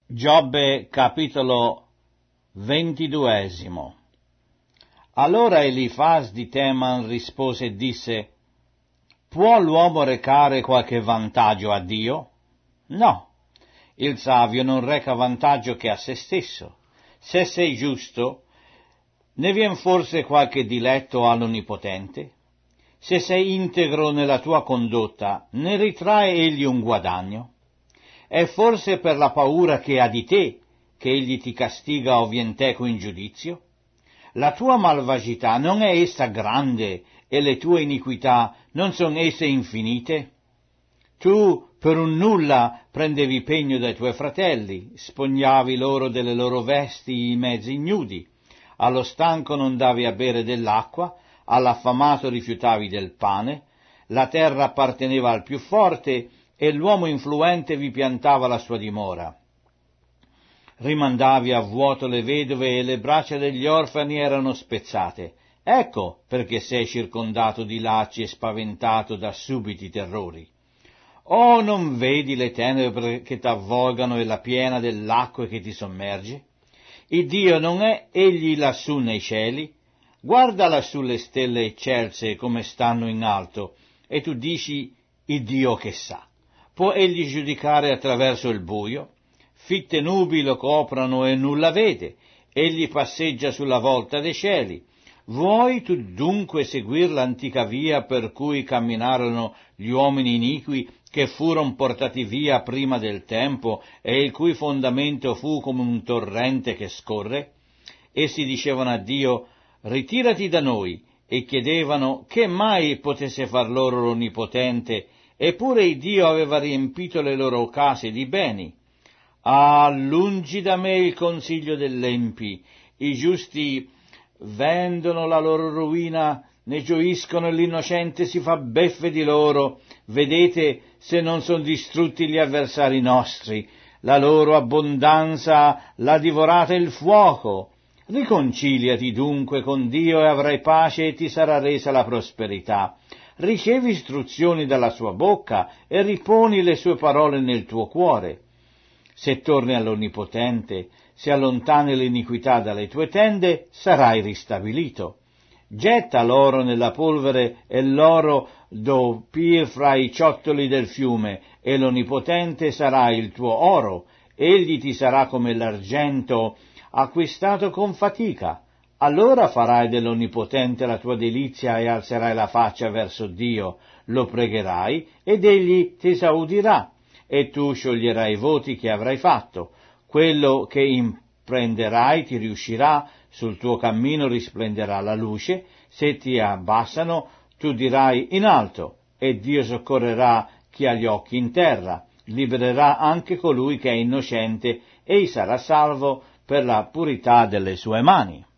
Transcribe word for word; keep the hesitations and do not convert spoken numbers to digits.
Giobbe capitolo ventiduesimo. Allora Elifas di Teman rispose e disse: Può l'uomo recare qualche vantaggio a Dio? No, il savio non reca vantaggio che a se stesso. Se sei giusto, ne vien forse qualche diletto all'Onnipotente? Se sei integro nella tua condotta, ne ritrae egli un guadagno? È forse per la paura che ha di te che egli ti castiga o vien teco in giudizio? La tua malvagità non è essa grande e le tue iniquità non son esse infinite? Tu per un nulla prendevi pegno dai tuoi fratelli, spognavi loro delle loro vesti i mezzi ignudi, allo stanco non davi a bere dell'acqua, all'affamato rifiutavi del pane, la terra apparteneva al più forte e l'uomo influente vi piantava la sua dimora. Rimandavi a vuoto le vedove e le braccia degli orfani erano spezzate. Ecco perché sei circondato di lacci e spaventato da subiti terrori. Oh, non vedi le tenebre che t'avvolgano e la piena dell'acqua che ti sommerge? Il Dio non è egli lassù nei cieli? Guarda lassù le stelle eccelse come stanno in alto, e tu dici: il Dio che sa. Può egli giudicare attraverso il buio? Fitte nubi lo coprano e nulla vede, egli passeggia sulla volta dei cieli. Vuoi tu dunque seguir l'antica via per cui camminarono gli uomini iniqui che furono portati via prima del tempo e il cui fondamento fu come un torrente che scorre? Essi dicevano a Dio: ritirati da noi, e chiedevano che mai potesse far loro l'Onnipotente, eppure il Dio aveva riempito le loro case di beni. Ah, lungi da me il consiglio dell'empi, i giusti vendono la loro rovina, ne gioiscono e l'innocente si fa beffe di loro. Vedete se non sono distrutti gli avversari nostri, la loro abbondanza l'ha divorata il fuoco. Riconciliati dunque con Dio e avrai pace e ti sarà resa la prosperità. Ricevi istruzioni dalla sua bocca e riponi le sue parole nel tuo cuore. Se torni all'Onnipotente, se allontani l'iniquità dalle tue tende, sarai ristabilito. Getta l'oro nella polvere e l'oro doppie fra i ciottoli del fiume, e l'Onnipotente sarà il tuo oro, egli ti sarà come l'argento acquistato con fatica. Allora farai dell'Onnipotente la tua delizia e alzerai la faccia verso Dio, lo pregherai ed egli ti esaudirà, e tu scioglierai i voti che avrai fatto. Quello che imprenderai ti riuscirà, sul tuo cammino risplenderà la luce, se ti abbassano tu dirai in alto, e Dio soccorrerà chi ha gli occhi in terra, libererà anche colui che è innocente, e sarà salvo per la purità delle sue mani.